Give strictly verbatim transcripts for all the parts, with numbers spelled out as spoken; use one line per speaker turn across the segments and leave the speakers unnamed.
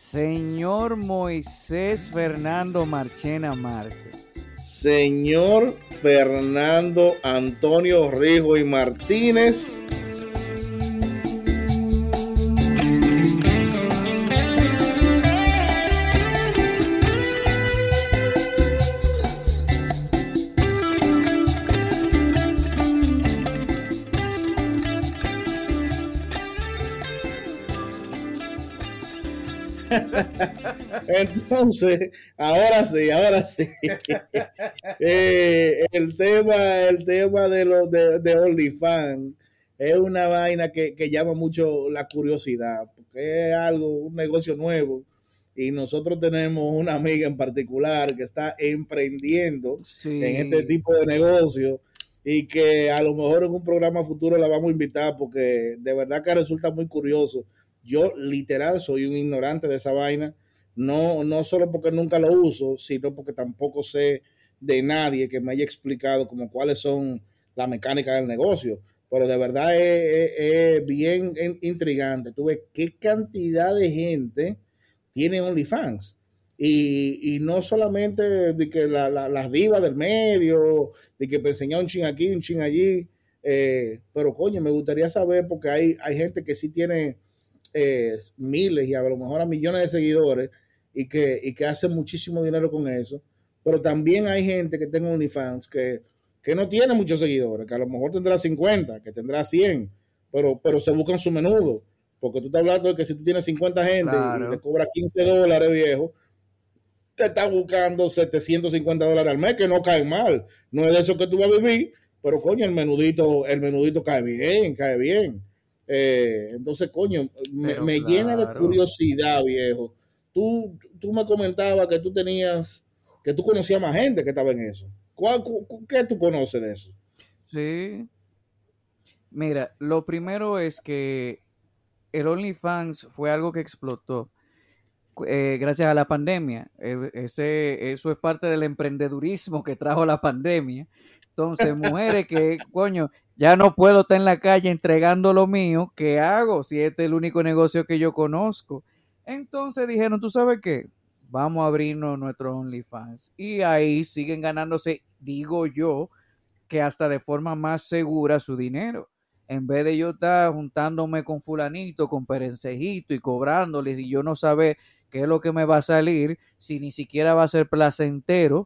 Señor Moisés Fernando Marchena Marte.
Señor Fernando Antonio Rijo y Martínez. Entonces, ahora sí, ahora sí. Eh, el tema, el tema de los de, de OnlyFans es una vaina que, que llama mucho la curiosidad, porque es algo, un negocio nuevo. Y nosotros tenemos una amiga en particular que está emprendiendo
Sí.
en este tipo de negocio y que a lo mejor en un programa futuro la vamos a invitar porque de verdad que resulta muy curioso. Yo literal soy un ignorante de esa vaina, no, no solo porque nunca lo uso, sino porque tampoco sé de nadie que me haya explicado como cuáles son las mecánicas del negocio. Pero de verdad es, es, es bien intrigante. Tú ves qué cantidad de gente tiene OnlyFans. Y, y no solamente de que la, la, las divas del medio, de que te enseña un chin aquí, un chin allí, eh, pero coño, me gustaría saber porque hay, hay gente que sí tiene eh, miles y a lo mejor a millones de seguidores y que, y que hacen muchísimo dinero con eso, pero también hay gente que tiene OnlyFans que, que no tiene muchos seguidores, que a lo mejor tendrá cincuenta, que tendrá cien, pero, pero se buscan su menudo. Porque tú estás hablando de que si tú tienes cincuenta gente claro. y le cobras quince dólares, viejo, te está buscando setecientos cincuenta dólares al mes, que no cae mal. No es de eso que tú vas a vivir, pero coño, el menudito, el menudito cae bien, cae bien. Eh, entonces, coño, me, me claro. llena de curiosidad, viejo. Tú, tú me comentabas que tú tenías, que tú conocías más gente que estaba en eso. ¿Cuál, ¿Qué tú conoces de eso?
Sí. Mira, lo primero es que el OnlyFans fue algo que explotó eh, gracias a la pandemia. Eh, ese, eso es parte del emprendedurismo que trajo la pandemia. Entonces, mujeres que, coño, ya no puedo estar en la calle entregando lo mío, ¿qué hago si este es el único negocio que yo conozco? Entonces dijeron, ¿tú sabes qué? Vamos a abrirnos nuestro OnlyFans. Y ahí siguen ganándose, digo yo, que hasta de forma más segura su dinero. En vez de yo estar juntándome con fulanito, con perencejito y cobrándoles y yo no saber qué es lo que me va a salir, si ni siquiera va a ser placentero,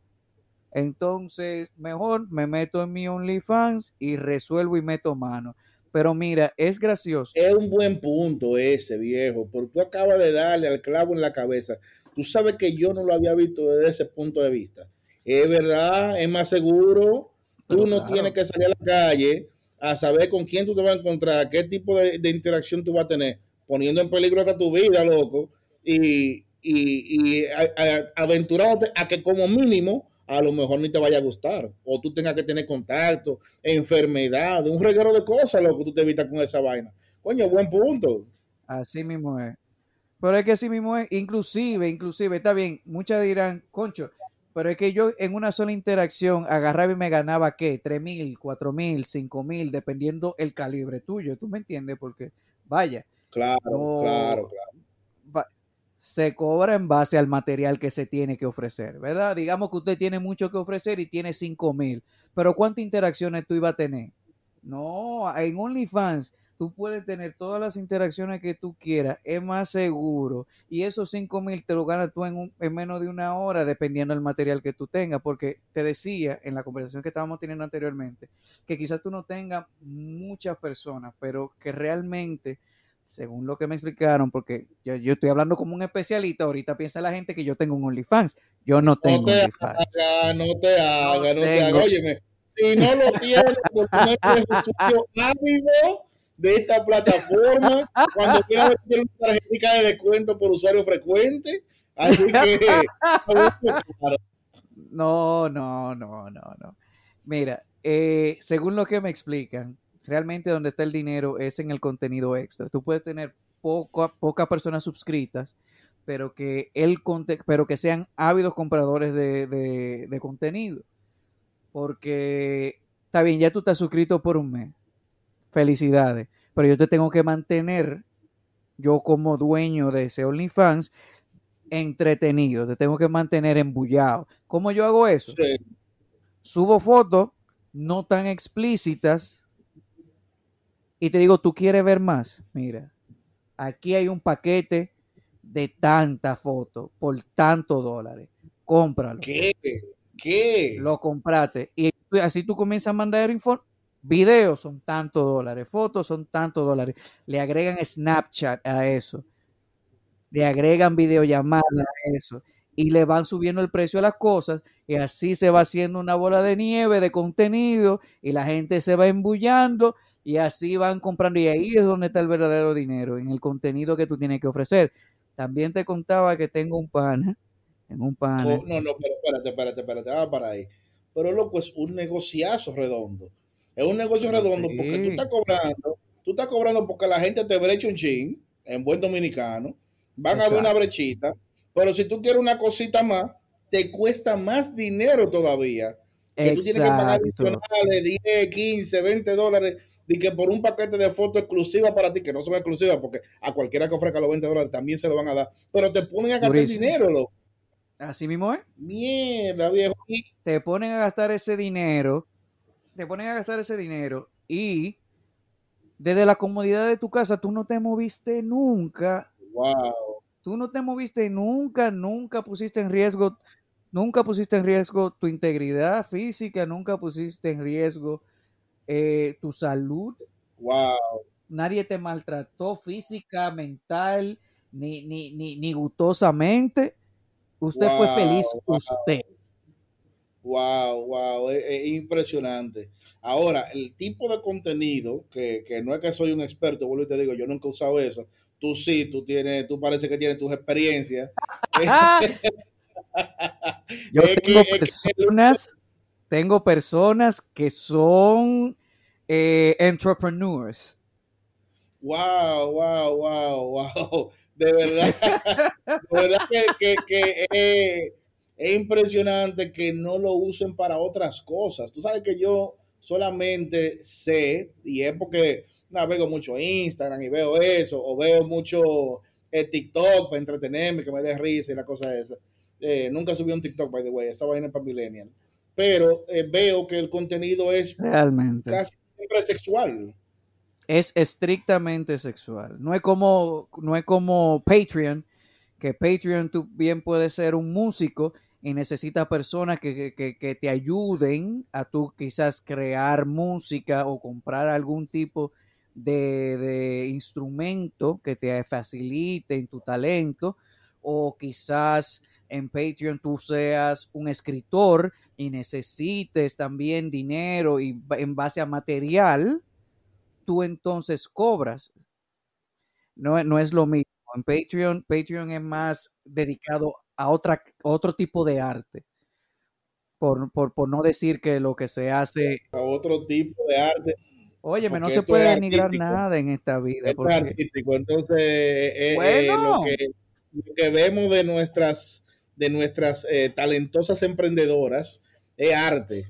entonces mejor me meto en mi OnlyFans y resuelvo y meto mano. Pero mira, es gracioso.
Es un buen punto ese, viejo, porque tú acabas de darle al clavo en la cabeza. Tú sabes que yo no lo había visto desde ese punto de vista. Es verdad, es más seguro. Tú Pero no claro. tienes que salir a la calle a saber con quién tú te vas a encontrar, qué tipo de, de interacción tú vas a tener, poniendo en peligro hasta tu vida, loco, y, y, y a, a, aventurándote a que como mínimo a lo mejor ni te vaya a gustar, o tú tengas que tener contacto, enfermedad, un reguero de cosas, lo que tú te evitas con esa vaina. Coño, buen punto.
Así mismo es. Pero es que así mismo es, inclusive, inclusive, está bien, muchas dirán, concho, pero es que yo en una sola interacción agarraba y me ganaba, ¿qué? tres mil, cuatro mil, cinco mil, dependiendo el calibre tuyo, ¿tú me entiendes? Porque, vaya.
Claro, no, claro, claro.
Va, se cobra en base al material que se tiene que ofrecer, ¿verdad? Digamos que usted tiene mucho que ofrecer y tiene cinco mil, pero ¿cuántas interacciones tú ibas a tener? No, en OnlyFans tú puedes tener todas las interacciones que tú quieras, es más seguro, y esos cinco mil te lo ganas tú en, un, en menos de una hora, dependiendo del material que tú tengas, porque te decía en la conversación que estábamos teniendo anteriormente, que quizás tú no tengas muchas personas, pero que realmente, según lo que me explicaron, porque yo, yo estoy hablando como un especialista, ahorita piensa la gente que yo tengo un OnlyFans, yo no tengo
no te
OnlyFans.
Haga, no te haga, no, no te haga, óyeme, si no lo tienes, por lo menos es un usuario ávido de esta plataforma, cuando quieras meter una tarjetita de descuento por usuario frecuente, así que
no, no, no, no, no. Mira, eh, según lo que me explican, realmente donde está el dinero es en el contenido extra. Tú puedes tener poco, pocas personas suscritas, pero que, el, pero que sean ávidos compradores de, de, de contenido. Porque está bien, ya tú estás suscrito por un mes. Felicidades. Pero yo te tengo que mantener, yo como dueño de ese OnlyFans, entretenido, te tengo que mantener embullado. ¿Cómo yo hago eso?
Sí.
Subo fotos no tan explícitas y te digo, ¿tú quieres ver más? Mira, aquí hay un paquete de tantas fotos por tantos dólares. Cómpralo.
¿Qué? ¿Qué?
Lo compraste. Y así tú comienzas a mandar info. Videos son tantos dólares, fotos son tantos dólares. Le agregan Snapchat a eso, le agregan videollamadas a eso y le van subiendo el precio a las cosas y así se va haciendo una bola de nieve de contenido y la gente se va embullando y así van comprando y ahí es donde está el verdadero dinero, en el contenido que tú tienes que ofrecer. También te contaba que tengo un pana, tengo un pana.
No, no, pero espérate, espérate, espérate, va para ahí. Pero loco, es un negociazo redondo. Es un negocio
Pero
redondo porque tú
sí,
estás cobrando, tú estás cobrando porque la gente te brecha un chin, en buen dominicano, van a ver una
exacto,
brechita, pero si tú quieres una cosita más, te cuesta más dinero todavía, que tú tienes que pagar
exacto,
adicionales, diez, quince, veinte dólares, y que por un paquete de fotos exclusivas para ti, que no son exclusivas, porque a cualquiera que ofrezca los veinte dólares también se lo van a dar, pero te ponen a gastar
durísimo.
dinero, loco.
Así mismo es.
Mierda, viejo. Y
Te ponen a gastar ese dinero, te ponen a gastar ese dinero y desde la comodidad de tu casa tú no te moviste nunca,
wow,
tú no te moviste nunca, nunca pusiste en riesgo, nunca pusiste en riesgo tu integridad física, nunca pusiste en riesgo eh, tu salud,
wow,
nadie te maltrató física, mental, ni, ni, ni, ni gustosamente, usted fue feliz
wow,
usted.
wow, wow, es, es impresionante. Ahora, el tipo de contenido, que, que no es que soy un experto, vuelvo y te digo, yo nunca he usado eso. Tú sí, tú tienes, tú parece que tienes tus experiencias.
Yo
Es que,
tengo
es que
personas, tengo personas que son eh, entrepreneurs.
wow, wow, wow, wow. De verdad, de verdad que, que, que eh, es impresionante que no lo usen para otras cosas. Tú sabes que yo solamente sé, y es porque navego mucho Instagram y veo eso, o veo mucho eh, TikTok para entretenerme, que me dé risa y la cosa esa. Eh, nunca subí un TikTok, by the way, esa vaina es para millennial. Pero eh, veo que el contenido es
Realmente.
casi siempre sexual.
Es estrictamente sexual. No es como, no es como Patreon, que Patreon tú bien puedes ser un músico y necesitas personas que, que, que te ayuden a tú quizás crear música o comprar algún tipo de, de instrumento que te facilite en tu talento, o quizás en Patreon tú seas un escritor y necesites también dinero y en base a material, tú entonces cobras. No, no es lo mismo. En Patreon, Patreon es más dedicado a otra, otro tipo de arte. Por, por, por no decir que lo que se hace,
A otro tipo de arte,
óyeme, no
porque
se
esto es
puede denigrar
artístico.
nada en esta vida,
Esto es
porque,
artístico. Entonces, eh, eh, lo, que,
bueno,
lo que vemos de nuestras, de nuestras eh, talentosas emprendedoras es arte.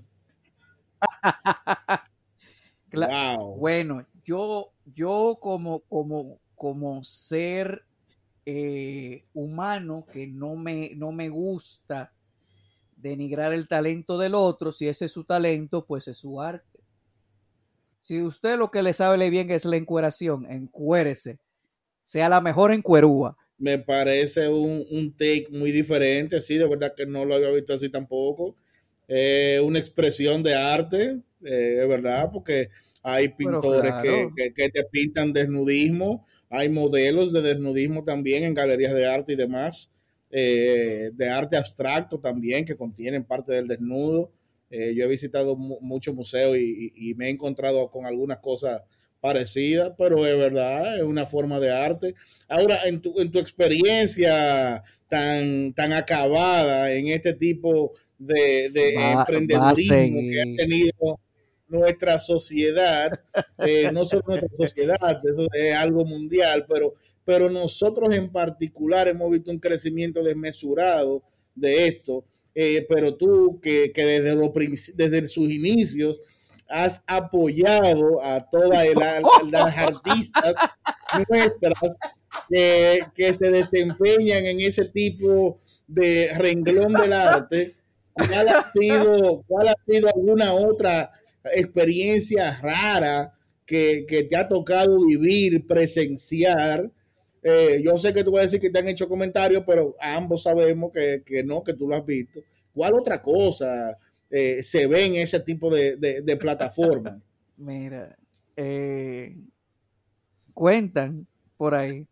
Wow.
bueno, yo, yo como, como, como ser eh, humano que no me, no me gusta denigrar el talento del otro, si ese es su talento, pues es su arte. Si usted lo que le sabe bien es la encueración, encuérese, sea la mejor encuerúa.
Me parece un, un take muy diferente, sí, de verdad que no lo había visto así tampoco. Eh, una expresión de arte, eh, es verdad, porque hay
Pero
pintores que,
claro,
que, que te pintan desnudismo, hay modelos de desnudismo también en galerías de arte y demás, eh, de arte abstracto también, que contienen parte del desnudo. Eh, yo he visitado mu muchos museos y, y, y me he encontrado con algunas cosas parecidas, pero es verdad, es una forma de arte. Ahora, en tu, en tu experiencia tan, tan acabada en este tipo de, de
va, va a
emprendedurismo que ha
seguir.
tenido nuestra sociedad, eh, no solo nuestra sociedad, eso es algo mundial, pero, pero nosotros en particular hemos visto un crecimiento desmesurado de esto, eh, pero tú que, que desde, lo, desde sus inicios has apoyado a todas las artistas nuestras que, que se desempeñan en ese tipo de renglón del arte, ¿cuál ha sido, cuál ha sido alguna otra experiencia rara que, que te ha tocado vivir, presenciar? Eh, yo sé que tú vas a decir que te han hecho comentarios, pero ambos sabemos que, que no, que tú lo has visto. ¿Cuál otra cosa eh, se ve en ese tipo de, de, de plataforma?
Mira, eh, cuentan por ahí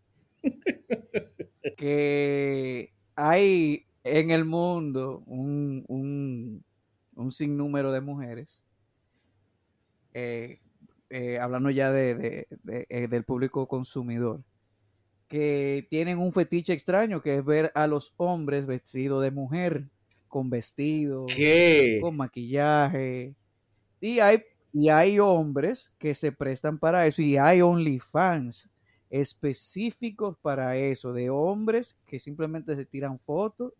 que hay en el mundo un, un, un sinnúmero de mujeres, eh, eh, hablando ya de, de, de, eh, del público consumidor, que tienen un fetiche extraño, que es ver a los hombres vestidos de mujer, con vestidos,
¿Qué?
con maquillaje. Y hay, y hay hombres que se prestan para eso, y hay OnlyFans específicos para eso, de hombres que simplemente se tiran fotos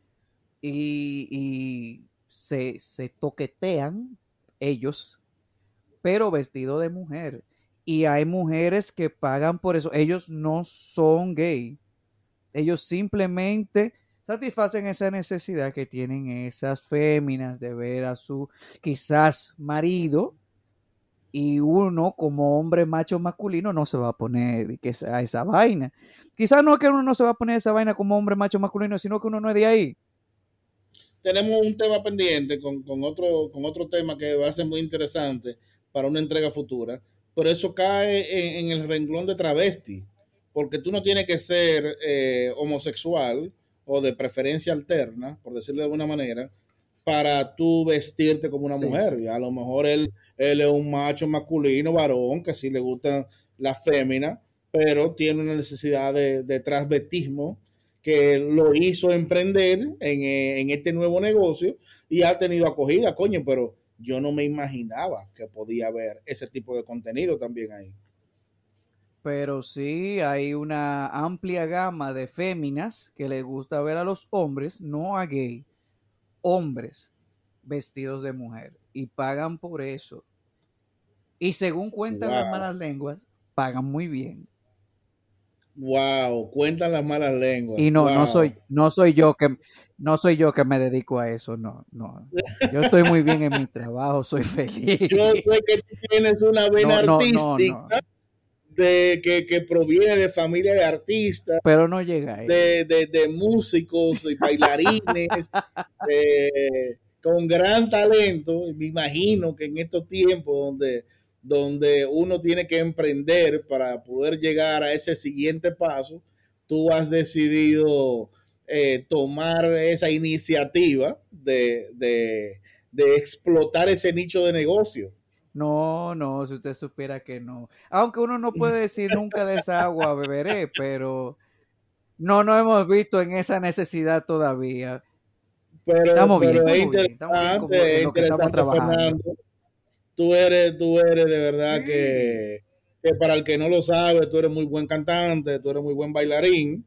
y, y se, se toquetean ellos, pero vestido de mujer. Y hay mujeres que pagan por eso. Ellos no son gay. Ellos simplemente satisfacen esa necesidad que tienen esas féminas de ver a su quizás marido, y uno como hombre macho masculino no se va a poner que a esa vaina. Quizás no es que uno no se va a poner esa vaina como hombre macho masculino, sino que uno no es de ahí.
Tenemos un tema pendiente con, con, otro, con otro tema que va a ser muy interesante para una entrega futura, pero eso cae en, en el renglón de travesti, porque tú no tienes que ser eh, homosexual o de preferencia alterna, por decirlo de alguna manera, para tú vestirte como una
Sí,
mujer.
sí.
Y a lo mejor él, él es un macho masculino, varón, que sí le gustan las féminas, pero tiene una necesidad de, de transvestismo que lo hizo emprender en, eh, en este nuevo negocio y ha tenido acogida, coño, pero yo no me imaginaba que podía haber ese tipo de contenido también ahí.
Pero sí hay una amplia gama de féminas que les gusta ver a los hombres, no a gay, hombres vestidos de mujer, y pagan por eso. Y según cuentan las
Wow,
malas lenguas, pagan muy bien.
wow, cuentan las malas lenguas,
Y no, no
wow.
soy, no soy yo que, no soy yo que me dedico a eso, no, no. Yo estoy muy bien en mi trabajo, soy
Yo
feliz.
sé que tú tienes una vena
No, no, no,
artística
no.
de, que, que proviene de familia de artistas,
Pero no llega ahí.
de, de, de músicos y bailarines, eh, con gran talento. Me imagino que en estos tiempos donde, donde uno tiene que emprender para poder llegar a ese siguiente paso, tú has decidido eh, tomar esa iniciativa de, de, de explotar ese nicho de negocio.
No, no, si usted supiera que no. Aunque uno no puede decir nunca de esa agua beberé, pero no nos hemos visto en esa necesidad todavía.
Pero,
Estamos bien,
pero es
estamos bien, estamos bien como
interesante,
en
es
lo que estamos
interesante,
trabajando.
Fernando. Tú eres, tú eres de verdad
Sí.
que, que para el que no lo sabe, tú eres muy buen cantante, tú eres muy buen bailarín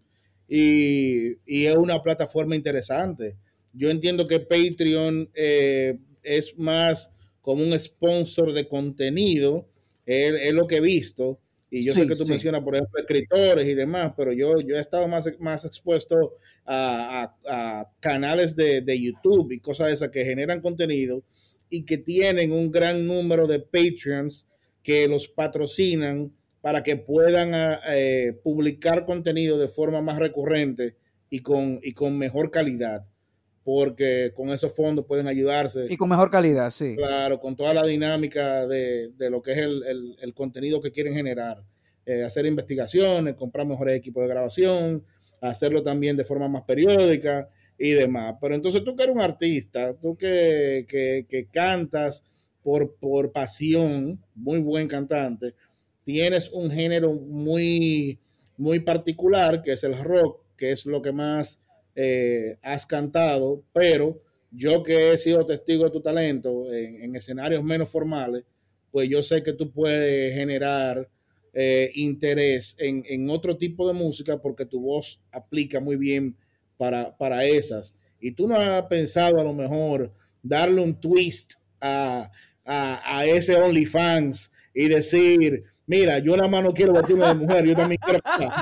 y, y es una plataforma interesante. Yo entiendo que Patreon eh, es más como un sponsor de contenido, es, es lo que he visto. Y yo sé
Sí,
que tú
sí.
mencionas, por ejemplo, escritores y demás, pero yo, yo he estado más, más expuesto a, a, a canales de, de YouTube y cosas de esas que generan contenido y que tienen un gran número de Patreons que los patrocinan para que puedan eh, publicar contenido de forma más recurrente y con, y con mejor calidad, porque con esos fondos pueden ayudarse,
Y con mejor calidad, sí.
claro, con toda la dinámica de, de lo que es el, el, el contenido que quieren generar. Eh, hacer investigaciones, comprar mejores equipos de grabación, hacerlo también de forma más periódica y demás. Pero entonces tú que eres un artista, tú que, que, que cantas por, por pasión, muy buen cantante, tienes un género muy, muy particular, que es el rock, que es lo que más eh, has cantado, pero yo que he sido testigo de tu talento en, en escenarios menos formales, pues yo sé que tú puedes generar eh, interés en, en, otro tipo de música porque tu voz aplica muy bien para, para esas. Y tú no has pensado a lo mejor darle un twist a, a, a ese OnlyFans y decir, Mira, yo nada más no quiero vestirme de mujer, yo también quiero cantar.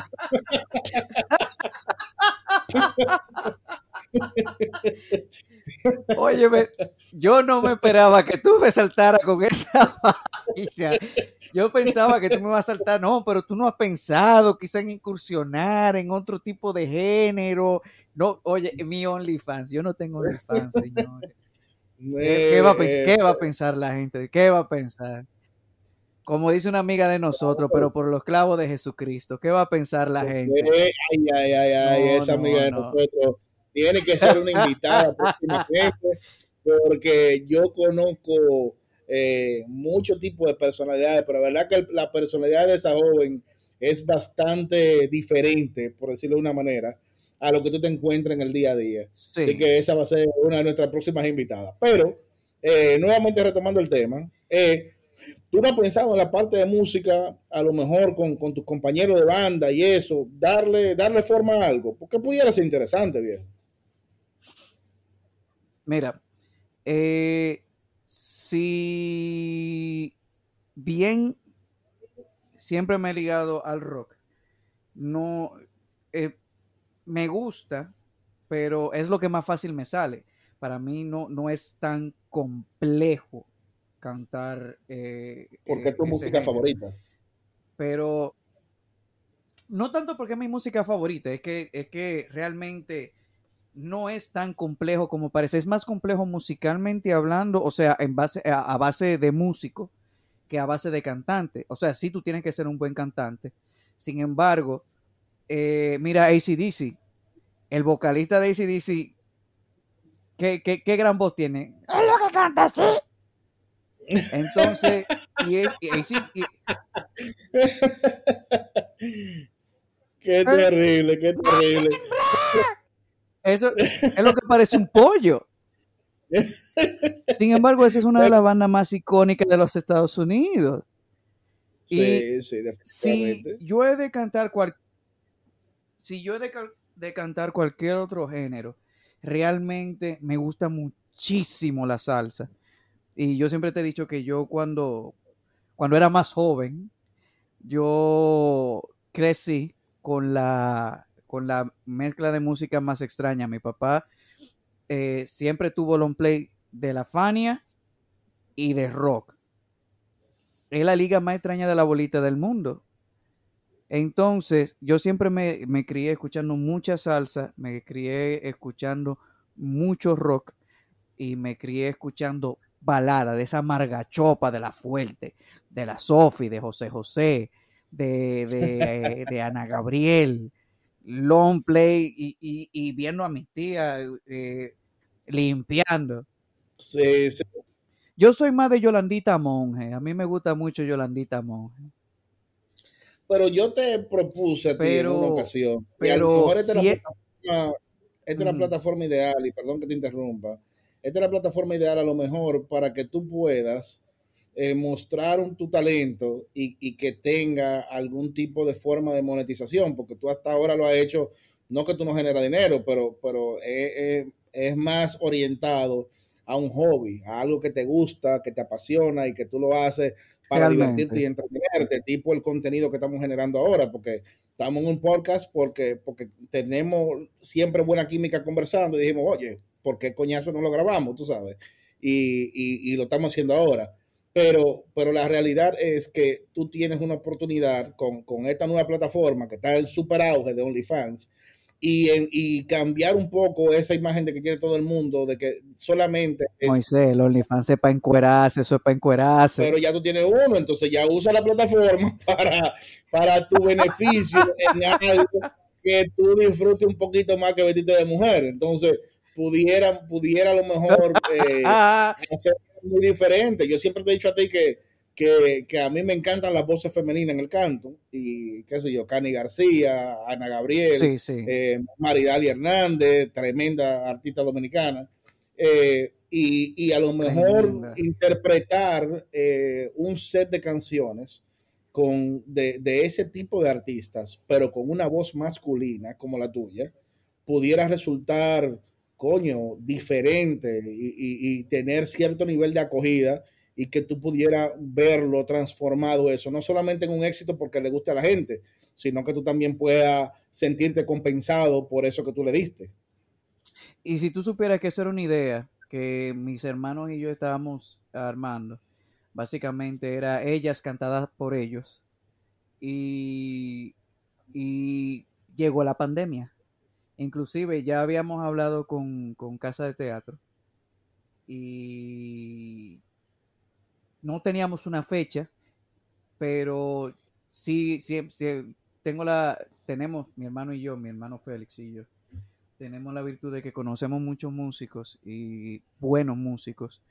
Oye, yo no me esperaba que tú me saltaras con esa vaina. Yo pensaba que tú me ibas a saltar, no, pero tú no has pensado quizá en incursionar en otro tipo de género. No, oye, mi OnlyFans, yo no tengo OnlyFans, señores. ¿Qué, qué, va a pensar, ¿Qué va a pensar la gente? ¿Qué va a pensar? Como dice una amiga de nosotros, pero por los clavos de Jesucristo, ¿qué va a pensar la gente?
Ay, ay, ay, ay,
No,
esa amiga
no,
de
no.
nosotros tiene que ser una invitada próximamente, porque yo conozco eh, muchos tipos de personalidades, pero la verdad que la personalidad de esa joven es bastante diferente, por decirlo de una manera, a lo que tú te encuentras en el día a día.
Sí.
Así que esa va a ser una de nuestras próximas invitadas. Pero, eh, nuevamente retomando el tema, eh, ¿tú no has pensado en la parte de música, a lo mejor con, con tus compañeros de banda y eso, darle, darle forma a algo? Porque pudiera ser interesante, viejo.
Mira, eh, si bien siempre me he ligado al rock, no eh, me gusta, pero es lo que más fácil me sale. Para mí no, no es tan complejo cantar eh,
Porque
eh,
es tu
ese
música
género.
favorita.
Pero no tanto porque es mi música favorita, es que, es que realmente no es tan complejo como parece. Es más complejo musicalmente hablando, o sea, en base, a, a base de músico que a base de cantante. O sea, sí tú tienes que ser un buen cantante. Sin embargo, eh, mira A C D C, el vocalista de A C D C, ¿qué, qué, qué gran voz tiene? Es lo que canta así. Entonces, y es... Y, y, y,
Qué terrible, qué terrible.
Eso es lo que parece un pollo. Sin embargo, esa es una de las bandas más icónicas de los Estados Unidos. Y
Sí, sí,
si
definitivamente.
yo he de cantar cual, si yo he de, de cantar cualquier otro género, realmente me gusta muchísimo la salsa. Y yo siempre te he dicho que yo cuando, cuando era más joven, yo crecí con la, con la mezcla de música más extraña. Mi papá eh, siempre tuvo long play de la Fania y de rock. Es la liga más extraña de la bolita del mundo. Entonces, yo siempre me, me crié escuchando mucha salsa, me crié escuchando mucho rock y me crié escuchando balada de esa margachopa de la fuerte, de la Sofi, de José José, de, de, de Ana Gabriel, long play y, y, y viendo a mis tías eh, limpiando.
Sí, sí.
Yo soy más de Yolandita Monge, a mí me gusta mucho Yolandita Monge.
Pero yo te propuse a ti en una
Pero,
ocasión, y a lo
pero
mejor esta es la
si es,
plataforma, esta es la
uh-huh.
plataforma ideal, y perdón que te interrumpa, esta es la plataforma ideal a lo mejor para que tú puedas eh, mostrar un, tu talento y, y, que tenga algún tipo de forma de monetización, porque tú hasta ahora lo has hecho, no que tú no generas dinero, pero, pero es, es, es más orientado a un hobby, a algo que te gusta, que te apasiona y que tú lo haces para divertirte y
Realmente.
entretenerte, tipo el contenido que estamos generando ahora, porque estamos en un podcast porque, porque tenemos siempre buena química conversando y dijimos, oye, ¿por qué coñazo no lo grabamos? Tú sabes. Y, y, y lo estamos haciendo ahora. Pero, pero la realidad es que tú tienes una oportunidad con, con esta nueva plataforma que está en super auge de OnlyFans y, en, y cambiar un poco esa imagen de que quiere todo el mundo, de que solamente es...
Moisés, el OnlyFans es para encuerarse, eso es para encuerarse.
Pero ya tú tienes uno, entonces ya usa la plataforma para, para tu beneficio en algo que tú disfrutes un poquito más que vestirte de mujer. Entonces, pudiera, pudiera a lo mejor eh, hacer muy diferente. Yo siempre te he dicho a ti que, que, que, a mí me encantan las voces femeninas en el canto, y qué sé yo, Cani García, Ana Gabriel,
Sí, sí.
eh, Maridali Hernández, tremenda artista dominicana. Eh, y, y, a lo mejor
Tremenda.
interpretar eh, un set de canciones con, de, de ese tipo de artistas, pero con una voz masculina como la tuya, pudiera resultar, coño, diferente y, y, y tener cierto nivel de acogida y que tú pudieras verlo transformado eso, no solamente en un éxito porque le guste a la gente, sino que tú también puedas sentirte compensado por eso que tú le diste.
Y si tú supieras que eso era una idea que mis hermanos y yo estábamos armando, básicamente era ellas cantadas por ellos y, y llegó la pandemia. Inclusive ya habíamos hablado con, con Casa de Teatro y no teníamos una fecha, pero sí, sí, sí, tengo la, tenemos, mi hermano y yo, mi hermano Félix y yo, tenemos la virtud de que conocemos muchos músicos y buenos músicos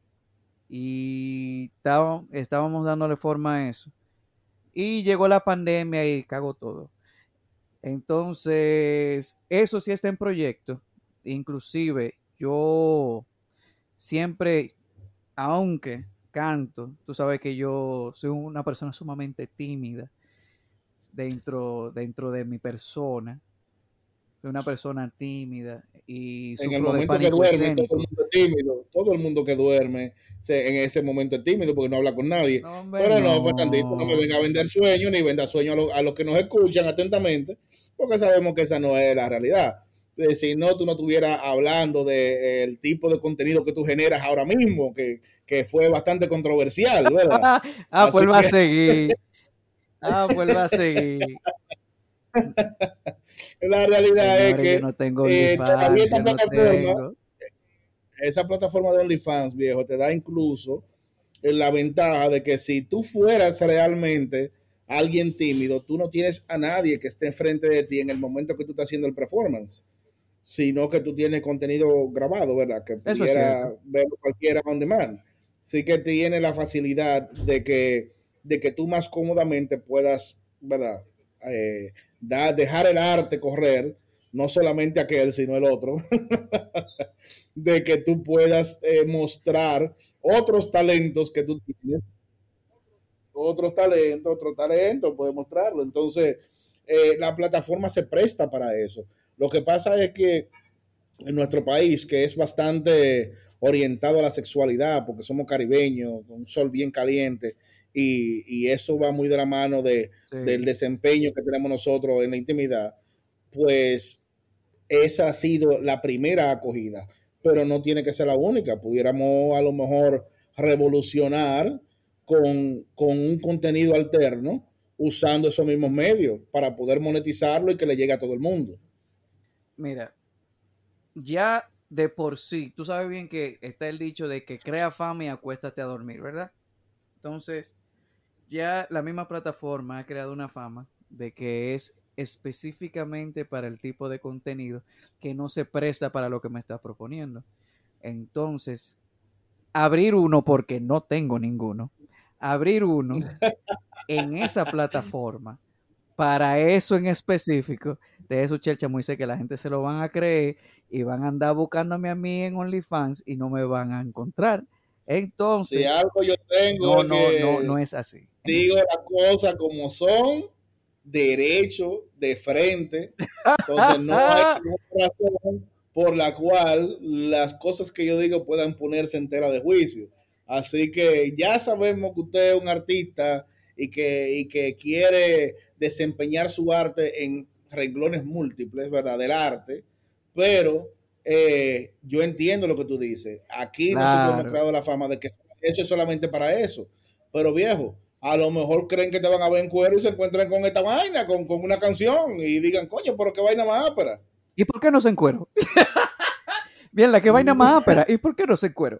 y estábamos, estábamos dándole forma a eso. Y llegó la pandemia y cagó todo. Entonces, eso sí está en proyecto. Inclusive, yo siempre, aunque canto, tú sabes que yo soy una persona sumamente tímida dentro, dentro de mi persona. Soy una persona tímida y
En el
sufro de
momento que
pánico
duerme, todo el
escénico.
mundo es tímido, todo el mundo que duerme se, en ese momento es tímido porque no habla con nadie.
No, hombre,
Pero no, Fernandito, no me
no.
venga a vender sueño ni venda sueño a, lo, a los que nos escuchan atentamente, porque sabemos que esa no es la realidad. Eh, si no, tú no estuvieras hablando del de, tipo de contenido que tú generas ahora mismo, que, que fue bastante controversial, ¿verdad?
Ah,
Así
pues va a
que
seguir. Ah, pues va a seguir.
la realidad es
Señores, yo
que
no tengo
eh, todavía
OnlyFans,
esta
yo no
plataforma,
tengo.
esa plataforma de OnlyFans, viejo, te da incluso la ventaja de que si tú fueras realmente alguien tímido, tú no tienes a nadie que esté frente de ti en el momento que tú estás haciendo el performance, sino que tú tienes contenido grabado, ¿verdad? Que
Eso es
pudiera
cierto.
verlo cualquiera on demand. Así que tiene la facilidad de que, de que tú más cómodamente puedas, ¿verdad? Eh, da, dejar el arte correr, no solamente aquel, sino el otro, de que tú puedas eh, mostrar otros talentos que tú tienes, otros talentos, otro talento, puedes mostrarlo. Entonces, eh, la plataforma se presta para eso. Lo que pasa es que en nuestro país, que es bastante orientado a la sexualidad, porque somos caribeños, con un sol bien caliente, y, y eso va muy de la mano de, del
Sí.
desempeño que tenemos nosotros en la intimidad, pues esa ha sido la primera acogida, pero no tiene que ser la única. Pudiéramos a lo mejor revolucionar con, con un contenido alterno usando esos mismos medios para poder monetizarlo y que le llegue a todo el mundo.
Mira, ya de por sí, tú sabes bien que está el dicho de que crea fama y acuéstate a dormir, ¿verdad? Entonces, ya la misma plataforma ha creado una fama de que es específicamente para el tipo de contenido que no se presta para lo que me estás proponiendo. Entonces, abrir uno porque no tengo ninguno. Abrir uno en esa plataforma para eso en específico, de eso, Chelcha, muy sé que la gente se lo van a creer y van a andar buscándome a mí en OnlyFans y no me van a encontrar.
Si
Entonces,
algo yo tengo
no,
es
no, no,
que
no es así.
digo las cosas como son, derecho, de frente. Entonces no hay ninguna razón por la cual las cosas que yo digo puedan ponerse en tela de juicio. Así que ya sabemos que usted es un artista y que, y que quiere desempeñar su arte en renglones múltiples, ¿verdad? Del arte, pero eh, yo entiendo lo que tú dices. Aquí nosotros hemos
Claro.
creado la fama de que eso es solamente para eso. Pero viejo, a lo mejor creen que te van a ver en cuero y se encuentran con esta vaina, con, con una canción y digan, coño, pero qué vaina más ápera.
¿Y por qué no se encuero? Bien, la que vaina más ápera. ¿Y por qué no se encuero?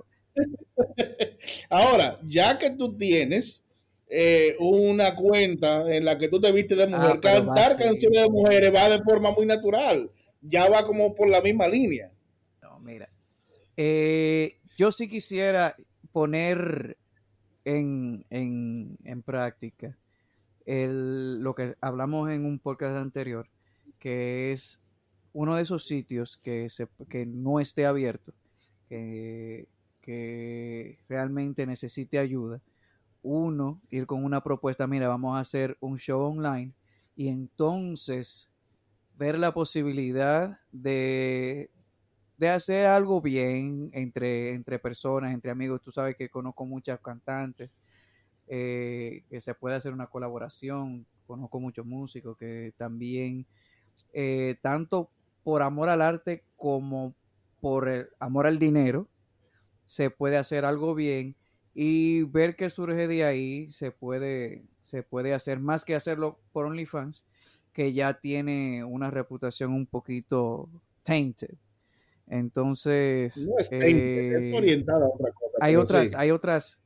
Ahora, ya que tú tienes eh, una cuenta en la que tú te viste de
Ah,
mujer,
pero va
cantar
así.
canciones de mujeres va de forma muy natural. Ya va como por la misma línea.
No, mira. Eh, yo sí quisiera poner en, en, en práctica el, lo que hablamos en un podcast anterior, que es uno de esos sitios que, se, que no esté abierto, que, que realmente necesite ayuda. Uno, ir con una propuesta, mira, vamos a hacer un show online y entonces ver la posibilidad de de hacer algo bien entre, entre personas, entre amigos. Tú sabes que conozco muchas cantantes, eh, que se puede hacer una colaboración. Conozco muchos músicos que también, eh, tanto por amor al arte como por el amor al dinero, se puede hacer algo bien y ver qué surge de ahí se puede, se puede hacer más que hacerlo por OnlyFans, que ya tiene una reputación un poquito tainted. Entonces,
No es técnica, es
eh,
orientada a otra cosa,
hay
pero
otras,
sí.
hay otras,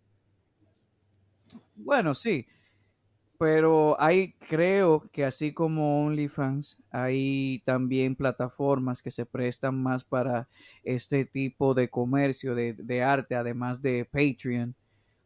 bueno, sí, pero hay, creo que así como OnlyFans, hay también plataformas que se prestan más para este tipo de comercio, de, de arte, además de Patreon.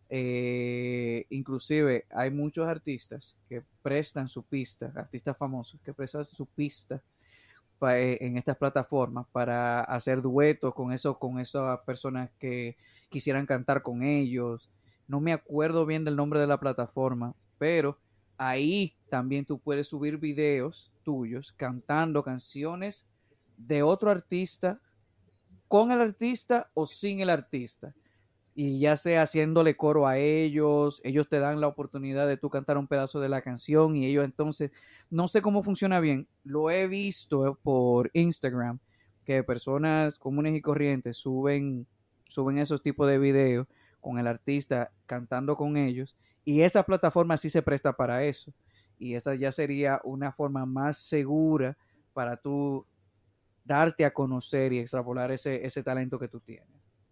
Eh, inclusive hay muchos artistas que prestan su pista, artistas famosos que prestan su pista pa- eh, en estas plataformas para hacer duetos con eso, con esas personas que quisieran cantar con ellos. No me acuerdo bien del nombre de la plataforma, pero ahí también tú puedes subir videos tuyos cantando canciones de otro artista, con el artista o sin el artista, y ya sea haciéndole coro a ellos, ellos te dan la oportunidad de tú cantar un pedazo de la canción y ellos entonces, no sé cómo funciona bien, lo he visto por Instagram, que personas comunes y corrientes suben, suben esos tipos de videos con el artista cantando con ellos, y esa plataforma sí se presta para eso, y esa ya sería una forma más segura para tú darte a conocer y extrapolar ese, ese talento que tú tienes.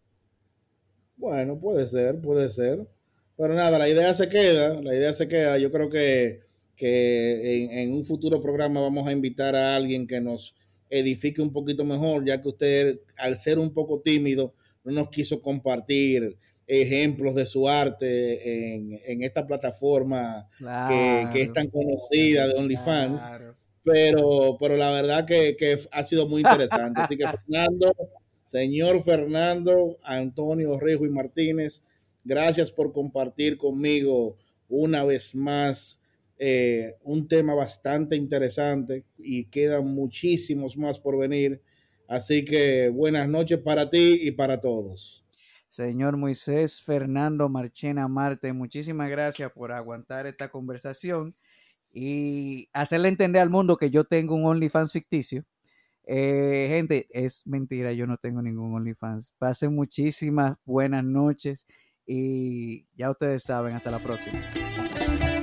Bueno, puede ser, puede ser. Pero nada, la idea se queda, la idea se queda. Yo creo que, que en, en un futuro programa vamos a invitar a alguien que nos edifique un poquito mejor, ya que usted, al ser un poco tímido, no nos quiso compartir ejemplos de su arte en, en esta plataforma que, que es
Claro,
tan conocida de OnlyFans.
claro.
Pero, pero la verdad que, que ha sido muy interesante. Así que Fernando, señor Fernando Antonio Rijo y Martínez, gracias por compartir conmigo una vez más eh, un tema bastante interesante y quedan muchísimos más por venir. Así que buenas noches para ti y para todos.
Señor Moisés Fernando Marchena Marte, muchísimas gracias por aguantar esta conversación y hacerle entender al mundo que yo tengo un OnlyFans ficticio. Eh, gente, es mentira, yo no tengo ningún OnlyFans. Pasen muchísimas buenas noches y ya ustedes saben, hasta la próxima.